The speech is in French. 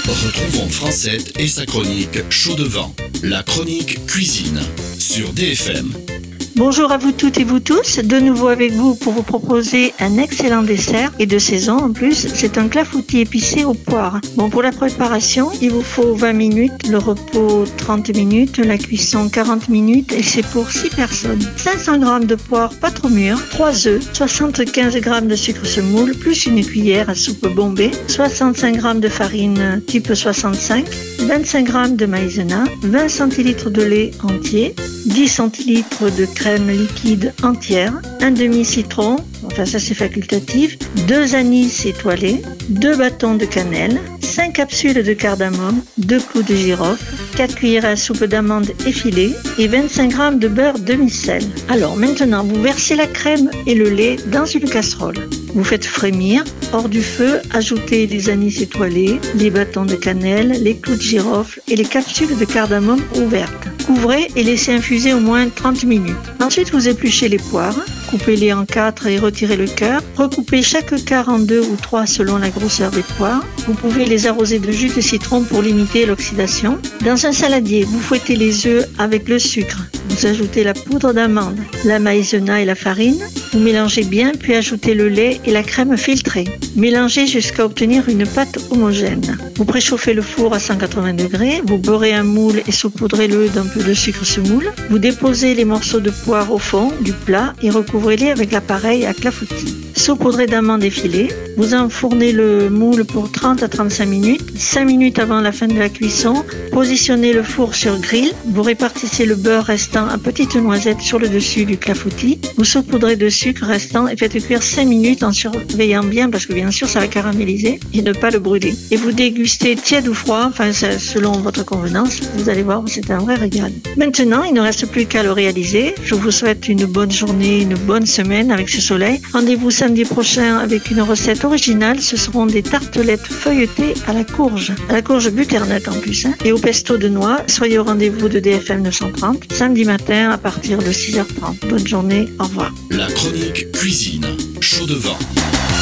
Retrouvons Francette et sa chronique Chaud devant, la chronique cuisine sur DFM. Bonjour à vous toutes et vous tous, de nouveau avec vous pour vous proposer un excellent dessert et de saison en plus, c'est un clafoutis épicé aux poires. Bon, pour la préparation, il vous faut 20 minutes, le repos 30 minutes, la cuisson 40 minutes et c'est pour 6 personnes. 500 g de poires pas trop mûres, 3 œufs, 75 g de sucre semoule plus une cuillère à soupe bombée, 65 g de farine type 65, 25 g de maïzena, 20 centilitres de lait entier, 10 centilitres de crème liquide entière, un demi-citron, enfin ça c'est facultatif, 2 anis étoilés, 2 bâtons de cannelle, 5 capsules de cardamome, 2 clous de girofle, 4 cuillères à soupe d'amandes effilées et 25 g de beurre demi-sel. Alors maintenant, vous versez la crème et le lait dans une casserole. Vous faites frémir, hors du feu, ajoutez les anis étoilés, les bâtons de cannelle, les clous de girofle et les capsules de cardamome ouvertes. Couvrez et laissez infuser au moins 30 minutes. Ensuite, vous épluchez les poires, coupez-les en 4 et retirez le cœur. Recoupez chaque quart en 2 ou 3 selon la grosseur des poires. Vous pouvez les arroser de jus de citron pour limiter l'oxydation. Dans un saladier, vous fouettez les œufs avec le sucre. Vous ajoutez la poudre d'amande, la maïzena et la farine. Vous mélangez bien, puis ajoutez le lait et la crème filtrée. Mélangez jusqu'à obtenir une pâte homogène. Vous préchauffez le four à 180 degrés. Vous beurrez un moule et saupoudrez-le d'un peu de sucre semoule. Vous déposez les morceaux de poire au fond du plat et recouvrez-les avec l'appareil à clafoutis. Saupoudrez d'amandes effilées. Vous enfournez le moule pour 30 à 35 minutes. 5 minutes avant la fin de la cuisson, positionnez le four sur grill. Vous répartissez le beurre restant à petites noisettes sur le dessus du clafoutis. Vous saupoudrez de sucre restant et faites cuire 5 minutes en surveillant bien parce que bien sûr ça va caraméliser et ne pas le brûler. Et vous dégustez tiède ou froid, enfin selon votre convenance. Vous allez voir, c'est un vrai régal. Maintenant, il ne reste plus qu'à le réaliser. Je vous souhaite une bonne journée, une bonne semaine avec ce soleil. Rendez-vous samedi prochain avec une recette originale. Ce seront des tartelettes feuilletées à la courge butternut en plus, et au pesto de noix. Soyez au rendez-vous de DFM 930 samedi matin à partir de 6h30. Bonne journée, au revoir. La chronique cuisine Chaud devant.